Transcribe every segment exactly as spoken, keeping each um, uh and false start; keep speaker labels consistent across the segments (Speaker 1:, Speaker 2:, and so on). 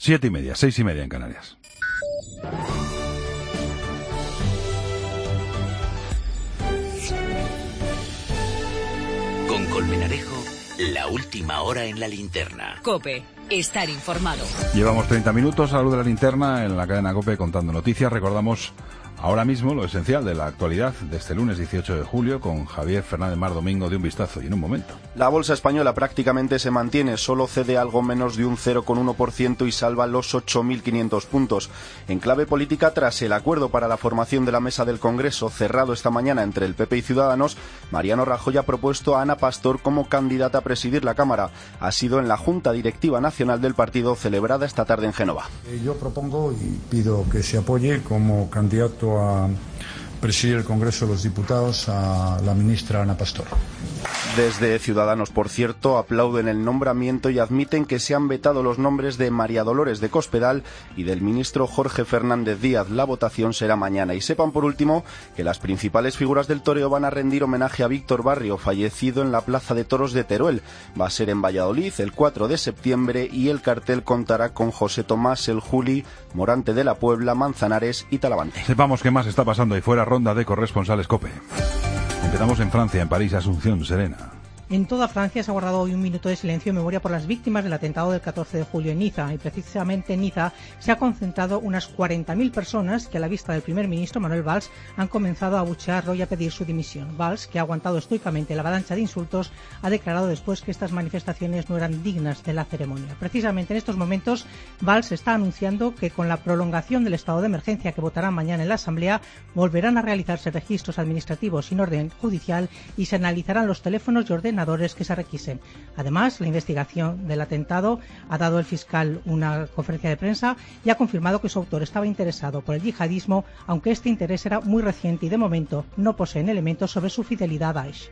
Speaker 1: Siete y media, seis y media en Canarias.
Speaker 2: Con Colmenarejo, la última hora en la linterna.
Speaker 3: COPE, estar informado.
Speaker 1: Llevamos treinta minutos a la luz de la linterna en la cadena COPE contando noticias. Recordamos ahora mismo lo esencial de la actualidad de este lunes dieciocho de julio con Javier Fernández Mar Domingo de Un Vistazo y en un momento.
Speaker 4: La bolsa española prácticamente se mantiene, solo cede algo menos de un cero coma uno por ciento y salva los ocho mil quinientos puntos. En clave política, tras el acuerdo para la formación de la mesa del Congreso cerrado esta mañana entre el P P y Ciudadanos, Mariano Rajoy ha propuesto a Ana Pastor como candidata a presidir la Cámara. Ha sido en la Junta Directiva Nacional del partido celebrada esta tarde en Génova.
Speaker 5: Yo propongo y pido que se apoye como candidato a presidir el Congreso de los Diputados a la ministra Ana Pastor.
Speaker 4: Desde Ciudadanos, por cierto, aplauden el nombramiento y admiten que se han vetado los nombres de María Dolores de Cospedal y del ministro Jorge Fernández Díaz. La votación será mañana. Y sepan, por último, que las principales figuras del toreo van a rendir homenaje a Víctor Barrio, fallecido en la Plaza de Toros de Teruel. Va a ser en Valladolid el cuatro de septiembre y el cartel contará con José Tomás, el Juli, Morante de la Puebla, Manzanares y Talavante.
Speaker 1: Sepamos qué más está pasando ahí fuera. Ronda de corresponsales COPE. Empezamos en Francia, en París, Asunción, Serena.
Speaker 6: En toda Francia se ha guardado hoy un minuto de silencio en memoria por las víctimas del atentado del catorce de julio en Niza. Y precisamente en Niza se ha concentrado unas cuarenta mil personas que a la vista del primer ministro Manuel Valls han comenzado a abuchearlo y a pedir su dimisión. Valls, que ha aguantado estoicamente la avalancha de insultos, ha declarado después que estas manifestaciones no eran dignas de la ceremonia. Precisamente en estos momentos, Valls está anunciando que con la prolongación del estado de emergencia que votarán mañana en la Asamblea, volverán a realizarse registros administrativos sin orden judicial y se analizarán los teléfonos y ordenadores que se requisen. Además, la investigación del atentado ha dado el fiscal una conferencia de prensa y ha confirmado que su autor estaba interesado por el yihadismo, aunque este interés era muy reciente y de momento no poseen elementos sobre su fidelidad a Daesh.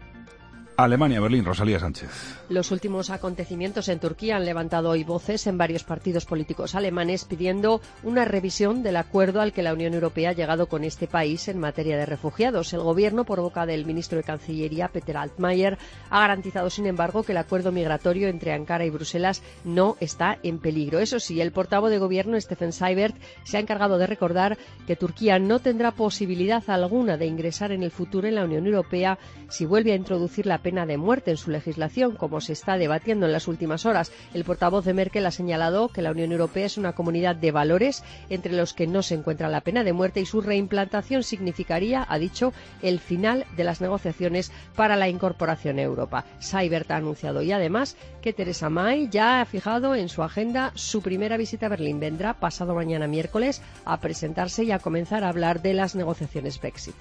Speaker 1: Alemania, Berlín, Rosalía Sánchez.
Speaker 7: Los últimos acontecimientos en Turquía han levantado hoy voces en varios partidos políticos alemanes pidiendo una revisión del acuerdo al que la Unión Europea ha llegado con este país en materia de refugiados. El gobierno, por boca del ministro de Cancillería, Peter Altmaier, ha garantizado, sin embargo, que el acuerdo migratorio entre Ankara y Bruselas no está en peligro. Eso sí, el portavoz de gobierno, Steffen Seibert, se ha encargado de recordar que Turquía no tendrá posibilidad alguna de ingresar en el futuro en la Unión Europea si vuelve a introducir la pena de muerte en su legislación, como se está debatiendo en las últimas horas. El portavoz de Merkel ha señalado que la Unión Europea es una comunidad de valores entre los que no se encuentra la pena de muerte y su reimplantación significaría, ha dicho, el final de las negociaciones para la incorporación a Europa. Seibert ha anunciado y además que Theresa May ya ha fijado en su agenda su primera visita a Berlín. Vendrá pasado mañana miércoles a presentarse y a comenzar a hablar de las negociaciones Brexit.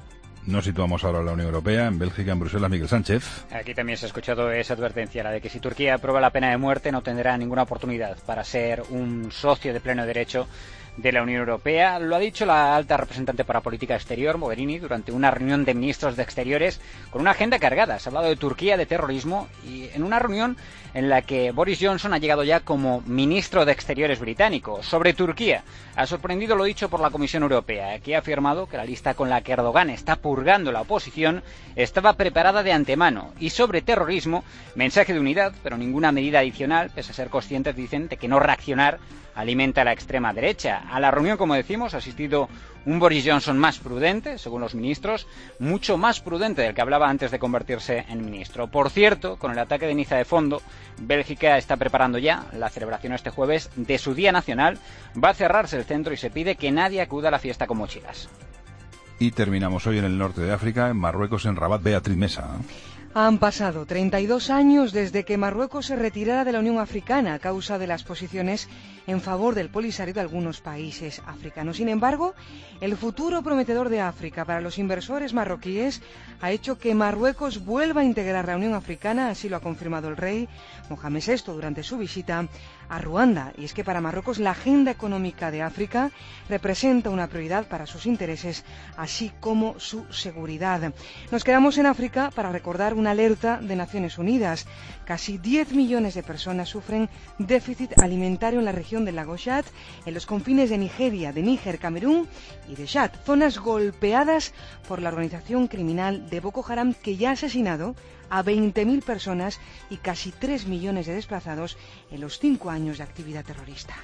Speaker 1: Nos situamos ahora en la Unión Europea, en Bélgica, en Bruselas, Miguel Sánchez.
Speaker 8: Aquí también se ha escuchado esa advertencia, la de que si Turquía aprueba la pena de muerte no tendrá ninguna oportunidad para ser un socio de pleno derecho de la Unión Europea. Lo ha dicho la alta representante para política exterior, Mogherini, durante una reunión de ministros de Exteriores con una agenda cargada. Se ha hablado de Turquía, de terrorismo, y en una reunión en la que Boris Johnson ha llegado ya como ministro de Exteriores británico. Sobre Turquía, ha sorprendido lo dicho por la Comisión Europea, que ha afirmado que la lista con la que Erdogan está purgando la oposición estaba preparada de antemano. Y sobre terrorismo, mensaje de unidad, pero ninguna medida adicional, pese a ser conscientes, dicen, de que no reaccionar alimenta a la extrema derecha. A la reunión, como decimos, ha asistido un Boris Johnson más prudente, según los ministros, mucho más prudente del que hablaba antes de convertirse en ministro. Por cierto, con el ataque de Niza de fondo, Bélgica está preparando ya la celebración este jueves de su Día Nacional. Va a cerrarse el centro y se pide que nadie acuda a la fiesta con mochilas.
Speaker 1: Y terminamos hoy en el norte de África, en Marruecos, en Rabat. Beatriz Mesa.
Speaker 9: Han pasado treinta y dos años desde que Marruecos se retirara de la Unión Africana a causa de las posiciones en favor del Polisario de algunos países africanos. Sin embargo, el futuro prometedor de África para los inversores marroquíes ha hecho que Marruecos vuelva a integrar la Unión Africana, así lo ha confirmado el rey Mohamed sexto durante su visita a Ruanda. Y es que para Marruecos la agenda económica de África representa una prioridad para sus intereses, así como su seguridad. Nos quedamos en África para recordar una alerta de Naciones Unidas. Casi diez millones de personas sufren déficit alimentario en la región del lago Chad, en los confines de Nigeria, de Níger, Camerún y de Chad, zonas golpeadas por la organización criminal de Boko Haram, que ya ha asesinado a veinte mil personas y casi tres millones de desplazados en los cinco años de actividad terrorista.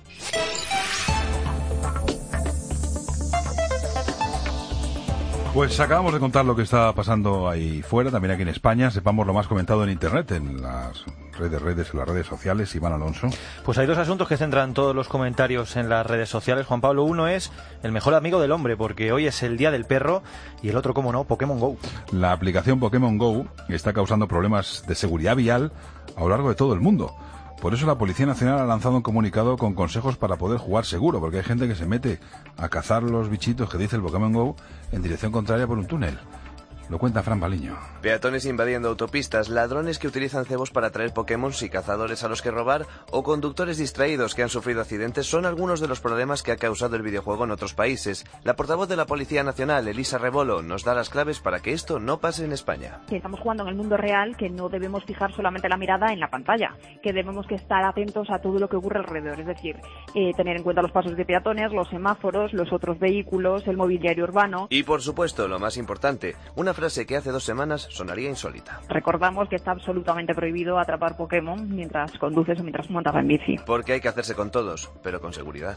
Speaker 1: Pues acabamos de contar lo que está pasando ahí fuera, también aquí en España. Sepamos lo más comentado en Internet, en las redes, redes, en las redes sociales. Iván Alonso.
Speaker 10: Pues hay dos asuntos que centran todos los comentarios en las redes sociales, Juan Pablo. Uno es el mejor amigo del hombre, porque hoy es el Día del Perro, y el otro, cómo no, Pokémon Go.
Speaker 1: La aplicación Pokémon Go está causando problemas de seguridad vial a lo largo de todo el mundo. Por eso la Policía Nacional ha lanzado un comunicado con consejos para poder jugar seguro, porque hay gente que se mete a cazar los bichitos que dice el Pokémon Go en dirección contraria por un túnel. Lo cuenta Fran Baliño.
Speaker 11: Peatones invadiendo autopistas, ladrones que utilizan cebos para atraer Pokémon y cazadores a los que robar, o conductores distraídos que han sufrido accidentes son algunos de los problemas que ha causado el videojuego en otros países. La portavoz de la Policía Nacional, Elisa Rebolo, nos da las claves para que esto no pase en España.
Speaker 12: Que estamos jugando en el mundo real, que no debemos fijar solamente la mirada en la pantalla, que debemos que estar atentos a todo lo que ocurre alrededor, es decir, eh, tener en cuenta los pasos de peatones, los semáforos, los otros vehículos, el mobiliario urbano.
Speaker 11: Y por supuesto, lo más importante, una frase que hace dos semanas sonaría insólita.
Speaker 12: Recordamos que está absolutamente prohibido atrapar Pokémon mientras conduces o mientras montas en bici.
Speaker 11: Porque hay que hacerse con todos, pero con seguridad.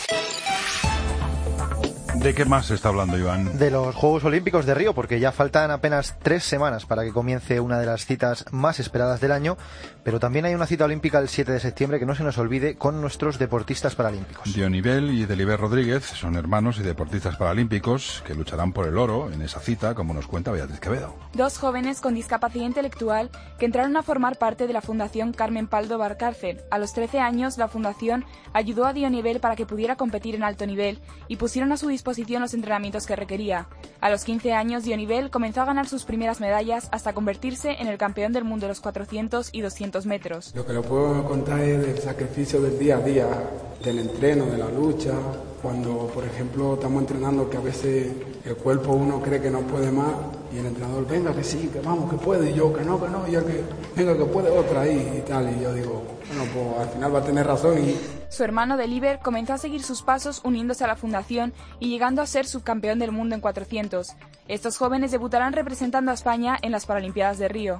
Speaker 1: ¿De qué más se está hablando, Iván?
Speaker 10: De los Juegos Olímpicos de Río, porque ya faltan apenas tres semanas para que comience una de las citas más esperadas del año, pero también hay una cita olímpica el siete de septiembre que no se nos olvide con nuestros deportistas paralímpicos.
Speaker 1: Dionivel y Delibert Rodríguez son hermanos y deportistas paralímpicos que lucharán por el oro en esa cita, como nos cuenta Beatriz Quevedo.
Speaker 13: Dos jóvenes con discapacidad intelectual que entraron a formar parte de la Fundación Carmen Paldo Barcárcel. A los trece años, la Fundación ayudó a Dionivel para que pudiera competir en alto nivel y pusieron a su disposición los entrenamientos que requería. A los quince años, Dionivel comenzó a ganar sus primeras medallas hasta convertirse en el campeón del mundo de los cuatrocientos y doscientos metros.
Speaker 14: Lo que le puedo contar es del sacrificio del día a día, del entreno, de la lucha. Cuando, por ejemplo, estamos entrenando que a veces el cuerpo uno cree que no puede más y el entrenador, venga que sí, que vamos, que puede, y yo que no, que no, y ya que venga que puede otra ahí y tal, y yo digo, bueno, pues al final va a tener razón. Y
Speaker 13: su hermano Delibert comenzó a seguir sus pasos uniéndose a la fundación y llegando a ser subcampeón del mundo en cuatrocientos. Estos jóvenes debutarán representando a España en las Paralimpiadas de Río.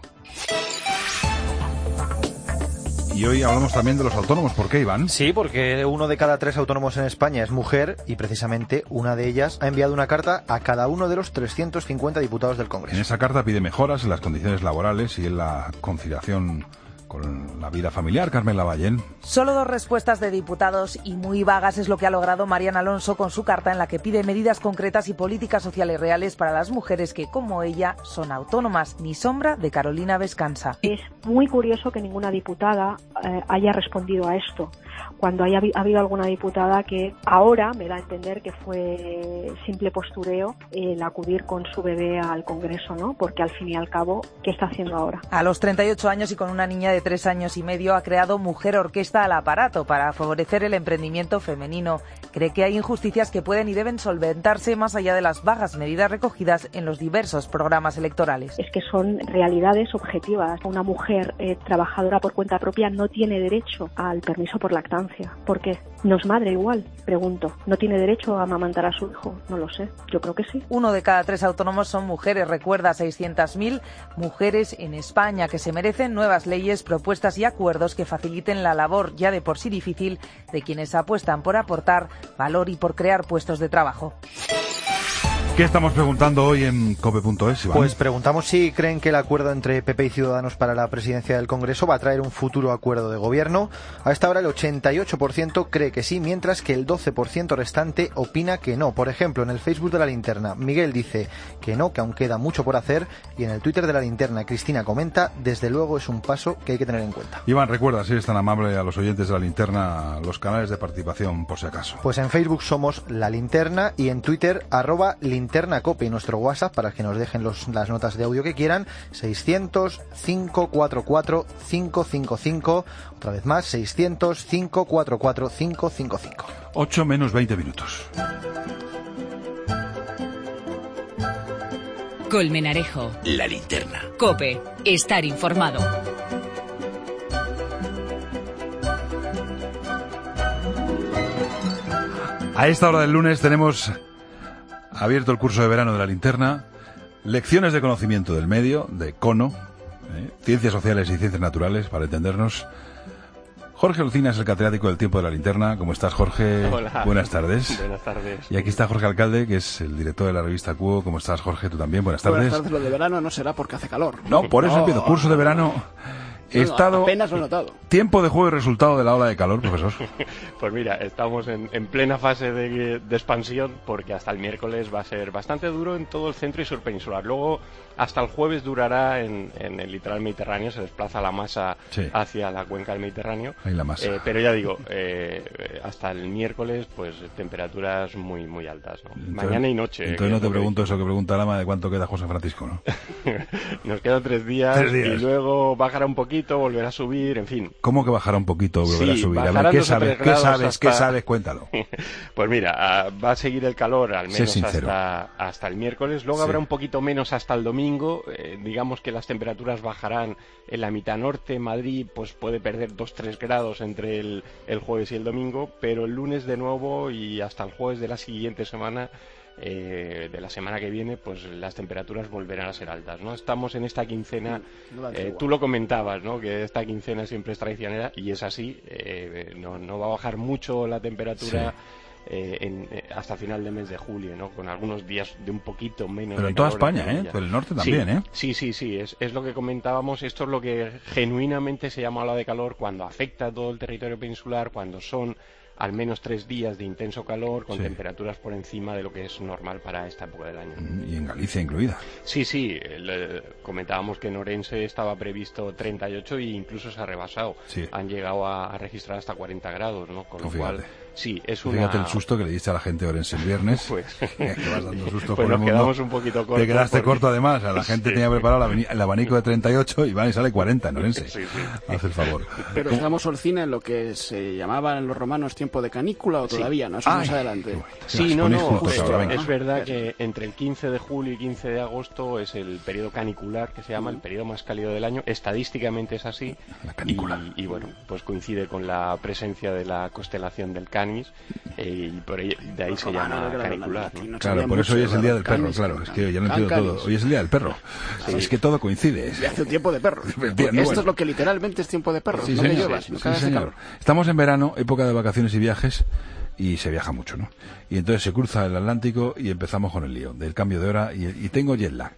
Speaker 1: Y hoy hablamos también de los autónomos. ¿Por qué, Iván?
Speaker 10: Sí, porque uno de cada tres autónomos en España es mujer y precisamente una de ellas ha enviado una carta a cada uno de los trescientos cincuenta diputados del Congreso.
Speaker 1: En esa carta pide mejoras en las condiciones laborales y en la conciliación con la vida familiar. Carmen Lavallén.
Speaker 15: Solo dos respuestas de diputados y muy vagas es lo que ha logrado Mariana Alonso con su carta en la que pide medidas concretas y políticas sociales reales para las mujeres que, como ella, son autónomas. Ni sombra de Carolina Vescansa.
Speaker 16: Es muy curioso que ninguna diputada eh, haya respondido a esto, cuando haya ha habido alguna diputada que ahora me da a entender que fue simple postureo el acudir con su bebé al Congreso, ¿no? Porque al fin y al cabo, ¿qué está haciendo ahora?
Speaker 15: A los treinta y ocho años y con una niña de tres años y medio ha creado Mujer Orquesta al Aparato para favorecer el emprendimiento femenino. Cree que hay injusticias que pueden y deben solventarse más allá de las vagas medidas recogidas en los diversos programas electorales.
Speaker 16: Es que son realidades objetivas. Una mujer eh, trabajadora por cuenta propia no tiene derecho al permiso por lactancia. ¿Por qué? ¿No es madre igual? Pregunto. ¿No tiene derecho a amamantar a su hijo? No lo sé. Yo creo que sí.
Speaker 15: Uno de cada tres autónomos son mujeres. Recuerda, seiscientas mil mujeres en España que se merecen nuevas leyes, propuestas y acuerdos que faciliten la labor ya de por sí difícil de quienes apuestan por aportar valor y por crear puestos de trabajo.
Speaker 1: ¿Qué estamos preguntando hoy en cope punto es, Iván?
Speaker 10: Pues preguntamos si creen que el acuerdo entre P P y Ciudadanos para la presidencia del Congreso va a traer un futuro acuerdo de gobierno. A esta hora el ochenta y ocho por ciento cree que sí, mientras que el doce por ciento restante opina que no. Por ejemplo, en el Facebook de La Linterna, Miguel dice que no, que aún queda mucho por hacer, y en el Twitter de La Linterna, Cristina comenta, desde luego es un paso que hay que tener en cuenta.
Speaker 1: Iván, recuerda, si eres tan amable, a los oyentes de La Linterna, los canales de participación, por si acaso.
Speaker 10: Pues en Facebook somos La Linterna y en Twitter, arroba Linterna Cope, y nuestro WhatsApp para que nos dejen los, las notas de audio que quieran, seiscientos, cinco cuatro cuatro, cinco cinco cinco, otra vez más, seiscientos, cinco cuatro cuatro, cinco cinco cinco.
Speaker 1: ocho menos veinte minutos.
Speaker 3: Colmenarejo.
Speaker 2: La Linterna.
Speaker 3: Cope. Estar informado.
Speaker 1: A esta hora del lunes tenemos abierto el curso de verano de La Linterna, lecciones de conocimiento del medio, de Cono, ¿eh? Ciencias sociales y ciencias naturales, para entendernos. Jorge Lucina es el catedrático del Tiempo de la Linterna. ¿Cómo estás, Jorge?
Speaker 17: Hola.
Speaker 1: Buenas tardes.
Speaker 17: Buenas tardes.
Speaker 1: Y aquí está Jorge Alcalde, que es el director de la revista Cuo. ¿Cómo estás, Jorge? Tú también. Buenas tardes.
Speaker 18: Buenas tardes. Lo de verano no será porque hace calor.
Speaker 1: No, por eso
Speaker 18: no.
Speaker 1: empiezo. Curso de verano. He
Speaker 18: No,
Speaker 1: estado...
Speaker 18: apenas lo he notado.
Speaker 1: Tiempo de juego y resultado de la ola de calor, profesor.
Speaker 17: Pues mira, estamos en, en plena fase de, de expansión, porque hasta el miércoles va a ser bastante duro en todo el centro y sur peninsular. Luego, hasta el jueves durará en, en el litoral mediterráneo, se desplaza la masa
Speaker 1: sí.
Speaker 17: hacia la cuenca del Mediterráneo.
Speaker 1: Ahí la masa.
Speaker 17: Eh, pero ya digo, eh, hasta el miércoles, pues temperaturas muy muy altas, ¿no?
Speaker 1: Entonces,
Speaker 17: mañana y noche.
Speaker 1: Entonces no te pregunto eso que pregunta Lama de cuánto queda José Francisco, ¿no?
Speaker 17: Nos quedan tres días,
Speaker 1: tres días
Speaker 17: y luego bajará un poquito, volverá a subir, en fin.
Speaker 1: ¿Cómo que bajará un poquito, volverá
Speaker 17: sí,
Speaker 1: a subir? A ver, ¿qué sabes? ¿Qué sabes?
Speaker 17: Hasta...
Speaker 1: ¿Qué sabes? Cuéntalo.
Speaker 17: Pues mira, va a seguir el calor al menos hasta, hasta el miércoles. Luego sí. habrá un poquito menos hasta el domingo. Eh, digamos que las temperaturas bajarán en la mitad norte. Madrid pues puede perder dos a tres grados entre el, el jueves y el domingo, pero el lunes de nuevo y hasta el jueves de la siguiente semana, Eh, de la semana que viene, pues las temperaturas volverán a ser altas, ¿no? Estamos en esta quincena, eh, tú lo comentabas, ¿no? Que esta quincena siempre es traicionera y es así, eh, no, no va a bajar mucho la temperatura. Sí. Eh, en, eh, hasta final de mes de julio, ¿no? Con algunos días de un poquito menos.
Speaker 1: Pero
Speaker 17: de
Speaker 1: en toda
Speaker 17: calor
Speaker 1: España, ¿eh? Pero el norte también,
Speaker 17: sí,
Speaker 1: ¿eh?
Speaker 17: Sí, sí, sí, es, es lo que comentábamos. Esto es lo que genuinamente se llama ola de calor cuando afecta a todo el territorio peninsular, cuando son al menos tres días de intenso calor con sí. temperaturas por encima de lo que es normal para esta época del año.
Speaker 1: Y en Galicia incluida.
Speaker 17: Sí, sí, le, comentábamos que en Orense estaba previsto treinta y ocho e incluso se ha rebasado.
Speaker 1: Sí.
Speaker 17: Han llegado a, a registrar hasta cuarenta grados, ¿no? Con
Speaker 1: pues
Speaker 17: lo cual,
Speaker 1: fíjate.
Speaker 17: sí, es una...
Speaker 1: Fíjate el susto que le diste a la gente de Orense el viernes.
Speaker 17: Pues,
Speaker 1: que vas dando susto
Speaker 17: pues
Speaker 1: por
Speaker 17: nos
Speaker 1: el mundo.
Speaker 17: quedamos un poquito cortos.
Speaker 1: Te quedaste
Speaker 17: porque...
Speaker 1: corto además. A la gente sí. tenía preparado el abanico de treinta y ocho y van y sale cuarenta en Orense.
Speaker 17: Sí, sí.
Speaker 1: Haz el favor.
Speaker 18: Pero estamos, Olcina, en lo que se llamaba en los romanos tiempo de canícula o todavía, sí. ¿no? Eso más adelante.
Speaker 17: Sí, no, no, justo, es verdad que entre el quince de julio y quince de agosto es el periodo canicular, que se llama, el periodo más cálido del año. Estadísticamente es así.
Speaker 1: La canícula.
Speaker 17: Y, y bueno, pues coincide con la presencia de la constelación del Canis, eh, y por ahí, de ahí los se llama canicular, ¿no?
Speaker 1: Claro, por eso hoy es el día del perro, claro, es que ya lo entiendo todo. Hoy es el día del perro. Sí. Es que todo coincide.
Speaker 18: Y hace un tiempo de perro. Esto
Speaker 1: bueno.
Speaker 18: es lo que literalmente es tiempo de perro.
Speaker 1: Sí,
Speaker 18: no
Speaker 1: señor.
Speaker 18: me lluevas,
Speaker 1: Sí, sí, señor. Estamos en verano, época de vacaciones y viajes. Y se viaja mucho, ¿no? Y entonces se cruza el Atlántico y empezamos con el lío del cambio de hora y, y tengo jet lag.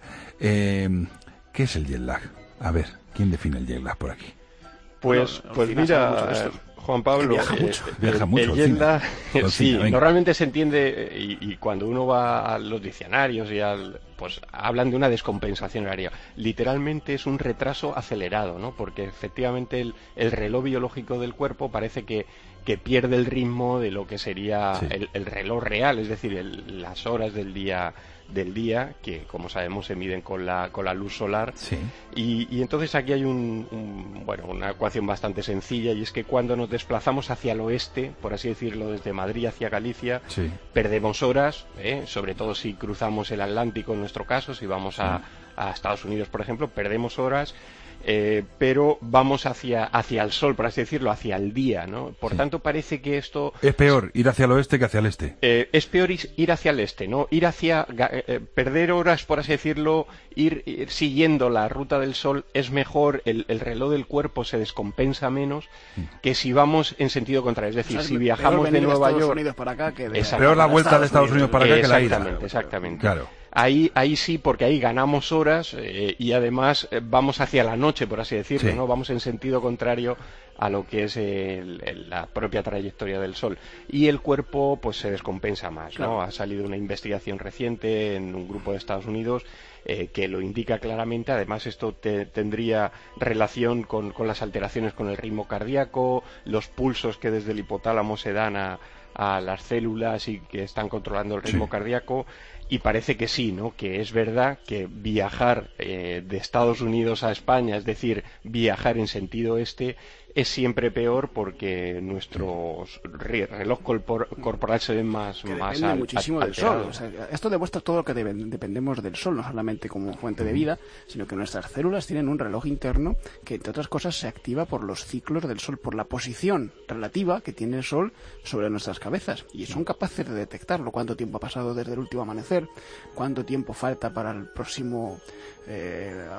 Speaker 1: Eh, ¿Qué es el jet lag? A ver, ¿quién define el jet lag por aquí?
Speaker 17: Pues,
Speaker 18: no, no,
Speaker 17: pues mira, eh, Juan Pablo,
Speaker 18: viaja
Speaker 17: eh,
Speaker 18: mucho.
Speaker 1: Viaja
Speaker 17: el,
Speaker 1: mucho,
Speaker 17: el jet lag,
Speaker 1: Cine.
Speaker 17: sí,
Speaker 1: Cine,
Speaker 17: normalmente se entiende y, y cuando uno va a los diccionarios y al, pues hablan de una descompensación horaria. Literalmente es un retraso acelerado, ¿no? Porque efectivamente el, el reloj biológico del cuerpo parece que que pierde el ritmo de lo que sería sí. el, el reloj real, es decir, el, las horas del día del día, que como sabemos se miden con la con la luz solar.
Speaker 1: Sí.
Speaker 17: Y, y entonces aquí hay un, un bueno una ecuación bastante sencilla, y es que cuando nos desplazamos hacia el oeste, por así decirlo, desde Madrid hacia Galicia,
Speaker 1: sí.
Speaker 17: perdemos horas, ¿eh? Sobre todo si cruzamos el Atlántico en nuestro caso, si vamos sí. a, a Estados Unidos, por ejemplo, perdemos horas. Eh, pero vamos hacia hacia el sol, por así decirlo, hacia el día, ¿no? Por sí. tanto, parece que esto...
Speaker 1: Es peor ir hacia el oeste que hacia el este.
Speaker 17: Eh, es peor ir hacia el este, ¿no? Ir hacia... Eh, perder horas, por así decirlo, ir, ir siguiendo la ruta del sol es mejor, el, el reloj del cuerpo se descompensa menos sí. que si vamos en sentido contrario. Es decir, o sea, si viajamos de Nueva York...
Speaker 18: Unidos para acá que de...
Speaker 1: Peor la vuelta de Estados Unidos para acá que la ida.
Speaker 17: Exactamente, exactamente.
Speaker 1: Claro.
Speaker 17: Ahí, ahí sí, porque ahí ganamos horas eh, y además eh, vamos hacia la noche, por así decirlo,
Speaker 1: sí.
Speaker 17: ¿no? Vamos en sentido contrario a lo que es el, el, la propia trayectoria del Sol. Y el cuerpo pues se descompensa más, ¿no? Claro. Ha salido una investigación reciente en un grupo de Estados Unidos eh, que lo indica claramente. Además, esto te, tendría relación con, con las alteraciones con el ritmo cardíaco, los pulsos que desde el hipotálamo se dan a, a las células y que están controlando el ritmo sí. cardíaco. Y parece que sí, ¿no? Que es verdad que viajar eh, de Estados Unidos a España, es decir, viajar en sentido este, es siempre peor porque nuestro reloj corporal se ve más,
Speaker 18: que
Speaker 17: más
Speaker 18: depende
Speaker 17: al,
Speaker 18: muchísimo
Speaker 17: alterado.
Speaker 18: del sol. O sea, esto demuestra todo lo que deben, dependemos del sol, no solamente como fuente de vida, sino que nuestras células tienen un reloj interno que, entre otras cosas, se activa por los ciclos del sol, por la posición relativa que tiene el sol sobre nuestras cabezas. Y son capaces de detectarlo, cuánto tiempo ha pasado desde el último amanecer, cuánto tiempo falta para el próximo eh,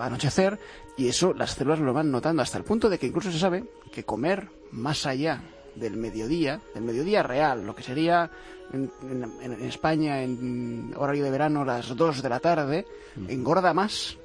Speaker 18: anochecer, y eso las células lo van notando hasta el punto de que incluso se sabe que comer más allá del mediodía, del mediodía real, lo que sería en, en, en España en horario de verano las dos de la tarde, engorda más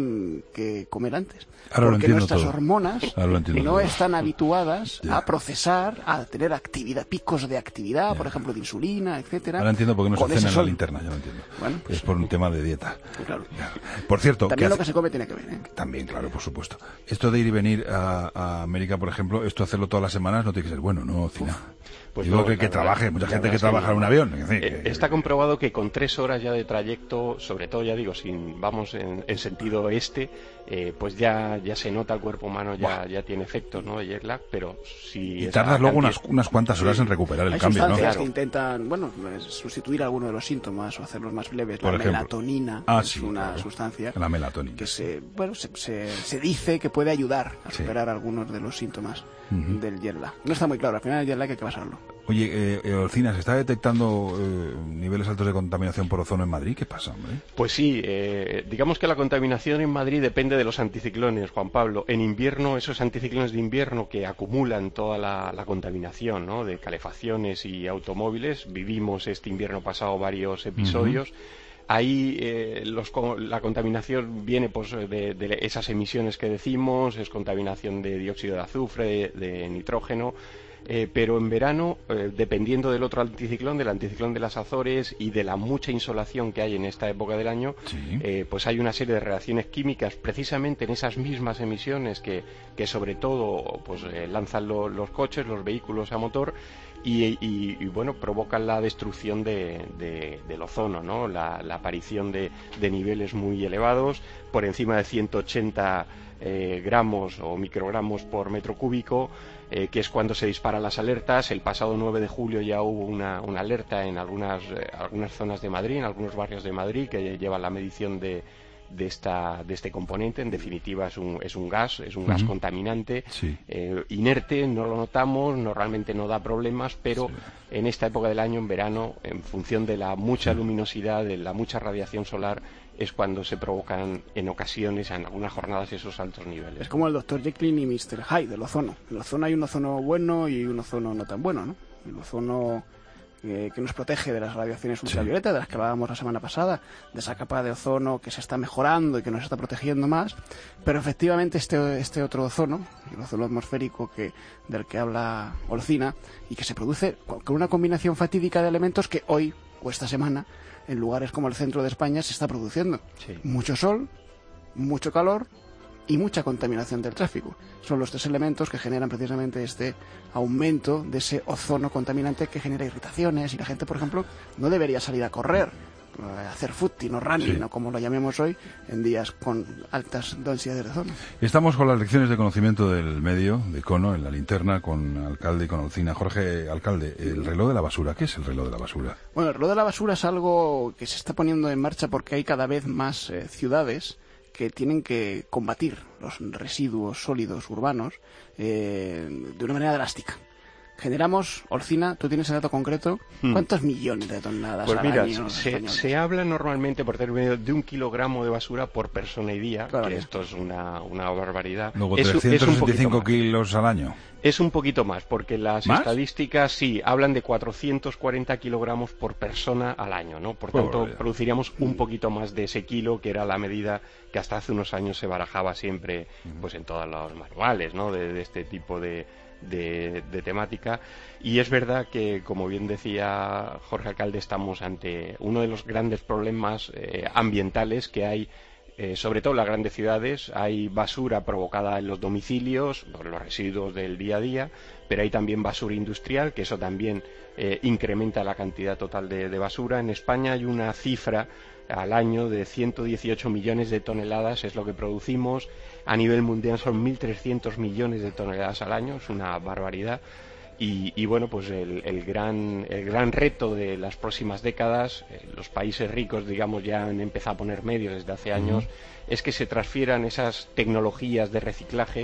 Speaker 18: que comer antes.
Speaker 1: Ahora
Speaker 18: porque nuestras
Speaker 1: todo.
Speaker 18: hormonas no
Speaker 1: todo.
Speaker 18: están habituadas
Speaker 1: ya.
Speaker 18: a procesar, a tener actividad, picos de actividad, ya. por ejemplo, de insulina, etcétera.
Speaker 1: Ahora entiendo por qué no
Speaker 18: con
Speaker 1: se cena en la
Speaker 18: sol.
Speaker 1: linterna, ya lo entiendo.
Speaker 18: Bueno, pues,
Speaker 1: es por un tema de dieta.
Speaker 18: Claro.
Speaker 1: Por cierto,
Speaker 18: también lo
Speaker 1: hace...
Speaker 18: que se come tiene que ver, ¿eh?
Speaker 1: También, claro, por supuesto. Esto de ir y venir a, a América, por ejemplo, esto hacerlo todas las semanas no tiene que ser bueno, ¿no, Cina?
Speaker 17: Pues
Speaker 1: Digo
Speaker 17: no,
Speaker 1: que, que trabaje, mucha gente que
Speaker 17: es que
Speaker 1: trabaja
Speaker 17: no.
Speaker 1: en un avión. Es decir,
Speaker 17: eh,
Speaker 1: que...
Speaker 17: Está comprobado que con tres horas ya de trayecto, sobre todo, ya digo, si vamos en, en sentido este, eh, pues ya ya se nota el cuerpo humano, ya, ya tiene efectos, ¿no?, de jet lag, pero si...
Speaker 1: Y tardas luego unas, unas cuantas horas sí. en recuperar el
Speaker 18: Hay
Speaker 1: cambio, ¿no?
Speaker 18: Hay sustancias
Speaker 1: Claro.
Speaker 18: que intentan, bueno, pues, sustituir alguno de los síntomas o hacerlos más leves.
Speaker 1: Por
Speaker 18: la
Speaker 1: ejemplo.
Speaker 18: melatonina
Speaker 1: ah,
Speaker 18: es
Speaker 1: sí,
Speaker 18: una
Speaker 1: claro.
Speaker 18: sustancia
Speaker 1: la melatonina.
Speaker 18: que se, bueno, se, se, se dice que puede ayudar a superar sí. algunos de los síntomas uh-huh. del jet lag. No está muy claro, al final el jet lag hay que basarlo.
Speaker 1: Oye, eh, eh, Olcina, ¿se está detectando eh, niveles altos de contaminación por ozono en Madrid? ¿Qué pasa, hombre?
Speaker 17: Pues sí, eh, digamos que la contaminación en Madrid depende de los anticiclones, Juan Pablo. En invierno, esos anticiclones de invierno que acumulan toda la, la contaminación, ¿no?, de calefacciones y automóviles, vivimos este invierno pasado varios episodios. Uh-huh. Ahí eh, los, la contaminación viene pues, de, de esas emisiones que decimos, es contaminación de dióxido de azufre, de, de nitrógeno. Eh, pero en verano, eh, dependiendo del otro anticiclón, del anticiclón de las Azores y de la mucha insolación que hay en esta época del año, sí. eh, pues hay una serie de reacciones químicas precisamente en esas mismas emisiones que, que sobre todo pues, eh, lanzan lo, los coches, los vehículos a motor y, y, y bueno, provocan la destrucción de, de, del ozono, ¿no?, la, la aparición de, de niveles muy elevados, por encima de ciento ochenta eh, gramos o microgramos por metro cúbico. Eh, que es cuando se disparan las alertas. El pasado nueve de julio ya hubo una, una alerta en algunas, eh, algunas zonas de Madrid, en algunos barrios de Madrid, que llevan la medición de, de, esta, de este componente. En definitiva es un, es un gas, es un uh-huh. gas contaminante,
Speaker 1: sí.
Speaker 17: eh, inerte, no lo notamos, no, realmente no da problemas, pero sí. en esta época del año, en verano, en función de la mucha sí. luminosidad, de la mucha radiación solar, es cuando se provocan en ocasiones, en algunas jornadas, esos altos niveles.
Speaker 18: Es como el doctor Jekyll y mister Hyde del ozono. En el ozono hay un ozono bueno y un ozono no tan bueno, ¿no? El ozono eh, que nos protege de las radiaciones ultravioletas, sí. de las que hablábamos la semana pasada, de esa capa de ozono que se está mejorando y que nos está protegiendo más, pero efectivamente este, este otro ozono, el ozono atmosférico que, del que habla Olcina, y que se produce con una combinación fatídica de elementos que hoy, o esta semana, en lugares como el centro de España se está produciendo.
Speaker 17: Sí.
Speaker 18: Mucho sol, mucho calor y mucha contaminación del tráfico. Son los tres elementos que generan precisamente este aumento de ese ozono contaminante que genera irritaciones, y la gente, por ejemplo, no debería salir a correr, a hacer footing o running, sí. o como lo llamemos hoy, en días con altas densidades de ozono.
Speaker 1: Estamos con las lecciones de conocimiento del medio, de Cono, en la linterna, con Alcalde y con Olcina. Jorge, Alcalde, el reloj de la basura, ¿qué es el reloj de la basura?
Speaker 18: Bueno, el reloj de la basura es algo que se está poniendo en marcha porque hay cada vez más eh, ciudades que tienen que combatir los residuos sólidos urbanos eh, de una manera drástica. Generamos, Olcina, tú tienes el dato concreto, ¿cuántos hmm. millones de toneladas
Speaker 17: pues
Speaker 18: al
Speaker 17: mira,
Speaker 18: año?
Speaker 17: Se, se habla normalmente, por término, de un kilogramo de basura por persona y día, claro, que esto es una, una barbaridad.
Speaker 1: Luego,
Speaker 17: es,
Speaker 1: trescientos sesenta y cinco kilos al año.
Speaker 17: Es un poquito más, porque las
Speaker 1: ¿Más?
Speaker 17: estadísticas sí hablan de cuatrocientos cuarenta kilogramos por persona al año, ¿no? Por tanto, oh, produciríamos un poquito más de ese kilo, que era la medida que hasta hace unos años se barajaba siempre, pues en todos los manuales, ¿no?, de, de este tipo de De, de temática. Y es verdad que, como bien decía Jorge Alcalde, estamos ante uno de los grandes problemas eh, ambientales que hay, eh, sobre todo en las grandes ciudades. Hay basura provocada en los domicilios por los residuos del día a día, pero hay también basura industrial, que eso también eh, incrementa la cantidad total de, de basura. En España hay una cifra al año de ciento dieciocho millones de toneladas, es lo que producimos. A nivel mundial son mil trescientos millones de toneladas al año, es una barbaridad. Y, y bueno, pues el, el, gran, el gran reto de las próximas décadas, eh, los países ricos, digamos, ya han empezado a poner medios desde hace años, uh-huh. es que se transfieran esas tecnologías de reciclaje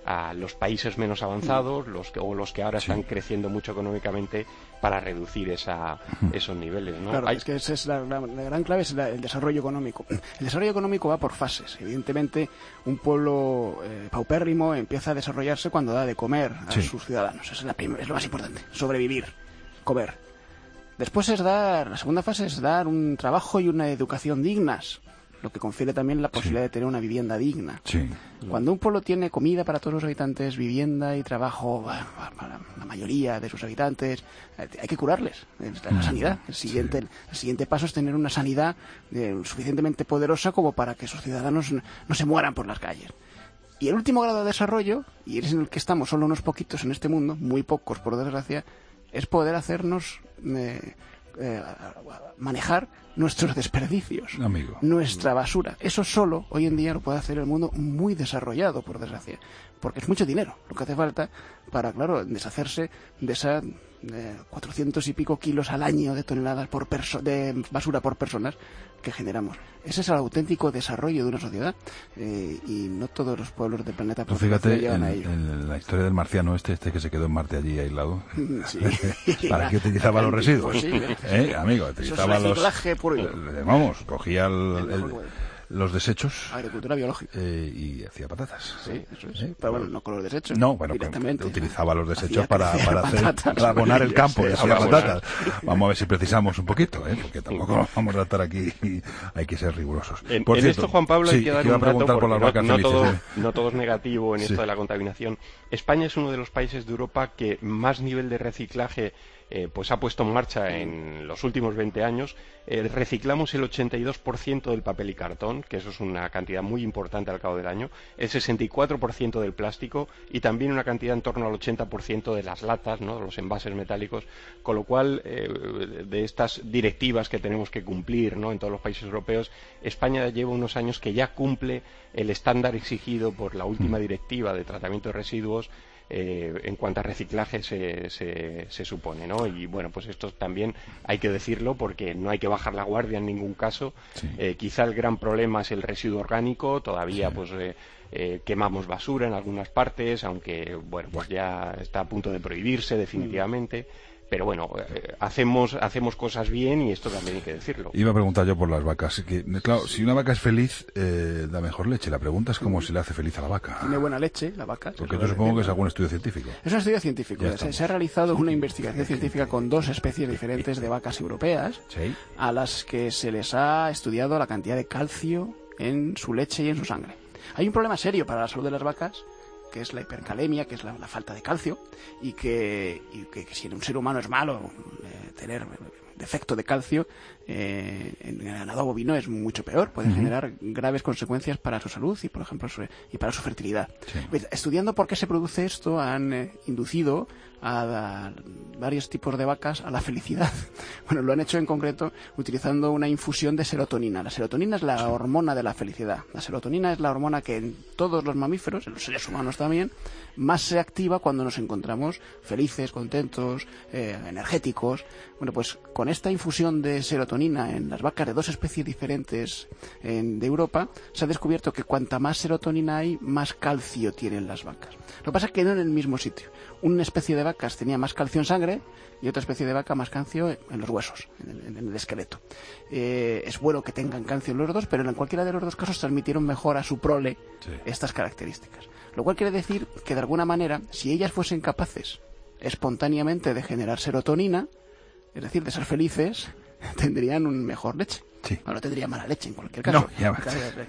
Speaker 17: a los países menos avanzados, los que, o los que ahora sí. están creciendo mucho económicamente, para reducir esa, esos niveles, ¿no?
Speaker 18: Claro,
Speaker 17: Hay...
Speaker 18: es que esa es la, la, la gran clave, es la, el desarrollo económico. El desarrollo económico va por fases. Evidentemente, un pueblo eh, paupérrimo empieza a desarrollarse cuando da de comer a sí. sus ciudadanos. Esa es, la primera, es lo más importante. Sobrevivir, comer. Después es dar, la segunda fase es dar un trabajo y una educación dignas, lo que confiere también la posibilidad sí. de tener una vivienda digna.
Speaker 1: Sí.
Speaker 18: Cuando un pueblo tiene comida para todos los habitantes, vivienda y trabajo para la mayoría de sus habitantes, hay que curarles. La sanidad. El siguiente, sí. el siguiente paso es tener una sanidad eh, suficientemente poderosa como para que sus ciudadanos no se mueran por las calles. Y el último grado de desarrollo, y es en el que estamos solo unos poquitos en este mundo, muy pocos por desgracia, es poder hacernos eh, eh, manejar nuestros desperdicios,
Speaker 1: Amigo.
Speaker 18: nuestra basura. Eso solo, hoy en día, lo puede hacer el mundo muy desarrollado, por desgracia. Porque es mucho dinero lo que hace falta para, claro, deshacerse de esa eh, cuatrocientos y pico kilos al año de toneladas por perso- de basura por personas que generamos. Ese es el auténtico desarrollo de una sociedad eh, y no todos los pueblos del planeta
Speaker 1: pues fíjate
Speaker 18: llegan
Speaker 1: en,
Speaker 18: a ello.
Speaker 1: en la historia del marciano este, este que se quedó en Marte allí aislado.
Speaker 18: Sí.
Speaker 1: ¿Para qué utilizaba los residuos?
Speaker 18: Sí,
Speaker 1: ¿Eh, amigo? Utilizaba
Speaker 18: Eso es reciclaje puro y
Speaker 1: los... Vamos, cogía el... el los desechos
Speaker 18: agricultura biológica
Speaker 1: eh, y hacía patatas
Speaker 18: sí, eso es.
Speaker 1: ¿Eh?
Speaker 18: Pero bueno, no con los desechos
Speaker 1: no, bueno,
Speaker 18: directamente
Speaker 1: utilizaba los desechos para, para, hacer,
Speaker 18: patatas,
Speaker 1: para abonar el campo
Speaker 18: sí,
Speaker 1: y hacía patatas. Vamos a ver si precisamos un poquito, ¿eh? Porque tampoco vamos a estar aquí y hay que ser rigurosos.
Speaker 17: En,
Speaker 1: por
Speaker 17: en
Speaker 1: cierto,
Speaker 17: esto, Juan Pablo,
Speaker 1: sí,
Speaker 17: hay que dar
Speaker 1: que
Speaker 17: un dato
Speaker 1: por las
Speaker 17: porque
Speaker 1: vacas
Speaker 17: no, no,
Speaker 1: felices,
Speaker 17: todo,
Speaker 1: ¿eh?
Speaker 17: no todo es negativo en
Speaker 1: sí.
Speaker 17: esto de la contaminación. España es uno de los países de Europa que más nivel de reciclaje Eh, pues ha puesto en marcha en los últimos veinte años. Eh, reciclamos el ochenta y dos por ciento del papel y cartón, que eso es una cantidad muy importante al cabo del año, el sesenta y cuatro por ciento del plástico y también una cantidad en torno al ochenta por ciento de las latas, ¿no?, los envases metálicos, con lo cual eh, de estas directivas que tenemos que cumplir, ¿no?, en todos los países europeos, España lleva unos años que ya cumple el estándar exigido por la última directiva de tratamiento de residuos Eh, en cuanto a reciclaje se, se, se supone, ¿no? Y bueno, pues esto también hay que decirlo porque no hay que bajar la guardia en ningún caso. Sí. Eh, quizá el gran problema es el residuo orgánico, todavía sí. pues eh, eh, quemamos basura en algunas partes, aunque bueno, pues ya está a punto de prohibirse definitivamente. Mm. Pero bueno, eh, hacemos hacemos cosas bien y esto también hay que decirlo.
Speaker 1: Iba a preguntar yo por las vacas. Que, claro, si una vaca es feliz, eh, da mejor leche. La pregunta es cómo se le hace feliz a la vaca.
Speaker 18: Tiene buena leche, la vaca.
Speaker 1: Porque yo supongo que es algún estudio científico.
Speaker 18: Es un estudio científico. Se, se ha realizado una investigación científica con dos especies diferentes de vacas europeas, ¿sí?, a las que se les ha estudiado la cantidad de calcio en su leche y en su sangre. Hay un problema serio para la salud de las vacas, que es la hipercalemia, que es la, la falta de calcio, y que, y que, que si en un ser humano es malo eh, tener defecto de calcio, eh, en el ganado bovino es mucho peor, puede uh-huh. generar graves consecuencias para su salud y, por ejemplo, su, y para su fertilidad. Sí. Pues, estudiando por qué se produce esto, han eh, inducido a, a varios tipos de vacas a la felicidad. Bueno, lo han hecho en concreto utilizando una infusión de serotonina. La serotonina es la sí. hormona de la felicidad. La serotonina es la hormona que en todos los mamíferos, en los seres humanos también, más se activa cuando nos encontramos felices, contentos, eh, energéticos. Bueno, pues con esta infusión de serotonina en las vacas de dos especies diferentes en, de Europa, se ha descubierto que cuanta más serotonina hay, más calcio tienen las vacas. Lo que pasa es que no en el mismo sitio. Una especie de vacas tenía más calcio en sangre y otra especie de vaca más calcio en los huesos, en el, en el esqueleto. Eh, es bueno que tengan calcio en los dos, pero en cualquiera de los dos casos transmitieron mejor a su prole sí. estas características. Lo cual quiere decir que de alguna manera, si ellas fuesen capaces espontáneamente de generar serotonina, es decir, de ser felices, tendrían un mejor leche. Sí. Bueno, tendría mala leche en cualquier caso.
Speaker 1: No, ya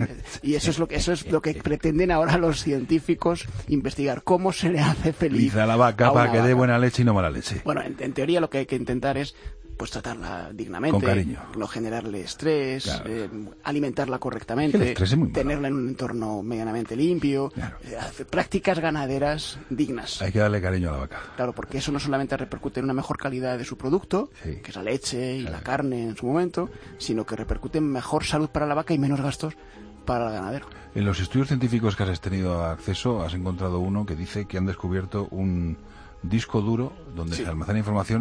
Speaker 18: y eso es lo que eso es lo que pretenden ahora los científicos investigar, cómo se le hace feliz
Speaker 1: a la vaca
Speaker 18: a
Speaker 1: para que
Speaker 18: vaca.
Speaker 1: dé buena leche y no mala leche.
Speaker 18: Bueno, en, en teoría lo que hay que intentar es pues tratarla dignamente,
Speaker 1: con cariño,
Speaker 18: no generarle estrés, claro. eh, alimentarla correctamente,
Speaker 1: es muy
Speaker 18: tenerla en un entorno medianamente limpio, claro. eh, hacer prácticas ganaderas dignas.
Speaker 1: Hay que darle cariño a la vaca.
Speaker 18: Claro, porque eso no solamente repercute en una mejor calidad de su producto, sí. que es la leche y claro. la carne en su momento, sino que repercute en mejor salud para la vaca y menos gastos para el ganadero.
Speaker 1: En los estudios científicos que has tenido acceso, has encontrado uno que dice que han descubierto un disco duro donde sí. se almacena información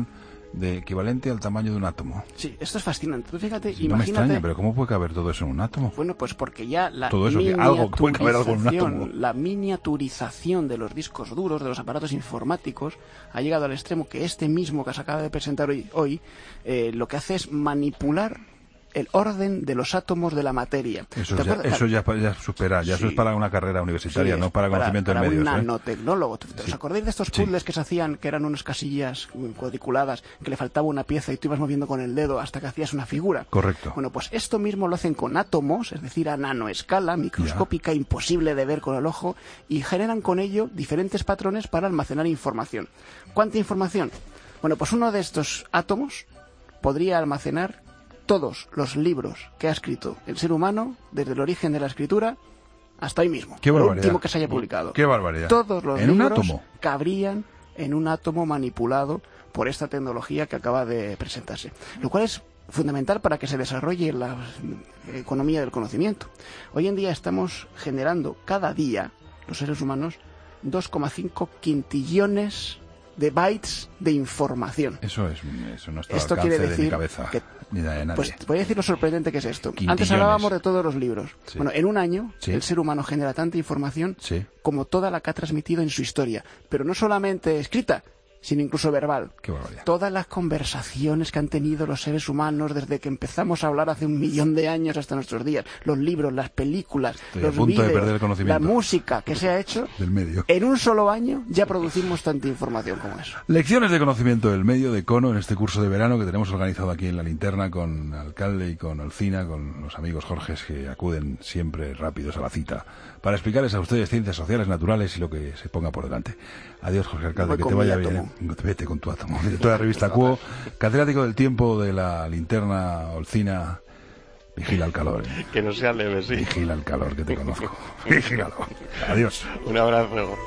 Speaker 1: de equivalente al tamaño de un átomo.
Speaker 18: Sí, esto es fascinante. Tú fíjate,
Speaker 1: Sí,
Speaker 18: imagínate...
Speaker 1: no me extraña, pero ¿cómo puede caber todo eso en un átomo?
Speaker 18: Bueno, pues porque ya la
Speaker 1: todo eso, algo puede caber algo en un átomo.
Speaker 18: La miniaturización de los discos duros, de los aparatos informáticos, ha llegado al extremo que este mismo que se acaba de presentar hoy, hoy eh, lo que hace es manipular el orden de los átomos de la materia.
Speaker 1: Eso, ya, eso ya, ya supera, ya sí. Eso es para una carrera universitaria, sí, no para, para conocimiento
Speaker 18: para
Speaker 1: en medios.
Speaker 18: Para un
Speaker 1: ¿eh?
Speaker 18: nanotecnólogo. ¿Os sí. acordáis de estos puzzles sí. que se hacían, que eran unas casillas cuadriculadas, que le faltaba una pieza y tú ibas moviendo con el dedo hasta que hacías una figura?
Speaker 1: Correcto.
Speaker 18: Bueno, pues esto mismo lo hacen con átomos, es decir, a nanoescala, microscópica, ya. imposible de ver con el ojo, y generan con ello diferentes patrones para almacenar información. ¿Cuánta información? Bueno, pues uno de estos átomos podría almacenar todos los libros que ha escrito el ser humano desde el origen de la escritura hasta hoy mismo.
Speaker 1: Qué barbaridad.
Speaker 18: El último que se haya publicado.
Speaker 1: Qué barbaridad.
Speaker 18: Todos los
Speaker 1: ¿En
Speaker 18: libros
Speaker 1: un átomo?
Speaker 18: cabrían en un átomo manipulado por esta tecnología que acaba de presentarse. Lo cual es fundamental para que se desarrolle la economía del conocimiento. Hoy en día estamos generando cada día, los seres humanos, dos coma cinco quintillones de bytes de información.
Speaker 1: Eso es, eso no está
Speaker 18: esto
Speaker 1: al alcance
Speaker 18: quiere decir
Speaker 1: de mi cabeza,
Speaker 18: que,
Speaker 1: ni de nadie.
Speaker 18: Pues voy a decir lo sorprendente que es esto.
Speaker 1: Quintillones.
Speaker 18: Antes hablábamos de todos los libros.
Speaker 1: Sí.
Speaker 18: Bueno, en un año
Speaker 1: sí.
Speaker 18: el ser humano genera tanta información
Speaker 1: sí.
Speaker 18: como toda la que ha transmitido en su historia, pero no solamente escrita, sino incluso verbal.
Speaker 1: Qué barbaridad.
Speaker 18: Todas las conversaciones que han tenido los seres humanos desde que empezamos a hablar hace un millón de años hasta nuestros días, los libros, las películas,
Speaker 1: Estoy
Speaker 18: los
Speaker 1: a punto
Speaker 18: vídeos,
Speaker 1: de perder el conocimiento.
Speaker 18: la música que se ha hecho,
Speaker 1: del medio.
Speaker 18: En un solo año ya producimos tanta información como eso.
Speaker 1: Lecciones de conocimiento del medio de Cono en este curso de verano que tenemos organizado aquí en La Linterna con Alcalde y con Alcina, con los amigos Jorges que acuden siempre rápidos a la cita para explicarles a ustedes ciencias sociales, naturales y lo que se ponga por delante. Adiós, Jorge Alcalde, que te vaya bien. Vete con tu átomo. Director de la revista Cuo, catedrático del tiempo de La Linterna, Olcina. Vigila el calor. ¿eh?
Speaker 17: Que no sea leve, sí.
Speaker 1: Vigila el calor, que te conozco. Vigílalo. Adiós.
Speaker 17: Un abrazo.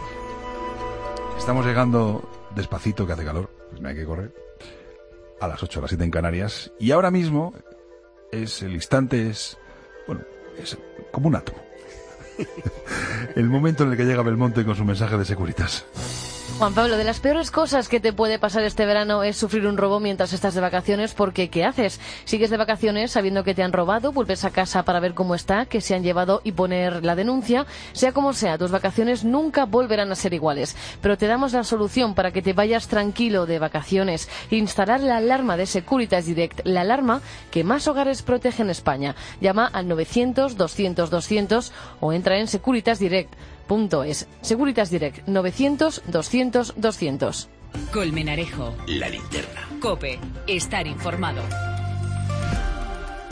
Speaker 1: Estamos llegando despacito, que hace calor, pues no hay que correr, a las ocho, a las siete en Canarias. Y ahora mismo es el instante, es, bueno, es como un átomo. El momento en el que llega Belmonte con su mensaje de Securitas.
Speaker 19: Juan Pablo, de las peores cosas que te puede pasar este verano es sufrir un robo mientras estás de vacaciones, porque ¿qué haces? Sigues de vacaciones sabiendo que te han robado, vuelves a casa para ver cómo está, que se han llevado y poner la denuncia. Sea como sea, tus vacaciones nunca volverán a ser iguales. Pero te damos la solución para que te vayas tranquilo de vacaciones. Instalar la alarma de Securitas Direct, la alarma que más hogares protege en España. Llama al novecientos, doscientos, doscientos o entra en Securitas Direct. Punto es. Securitas Direct, novecientos, doscientos, doscientos.
Speaker 3: Colmenarejo.
Speaker 2: La Linterna.
Speaker 3: COPE. Estar informado.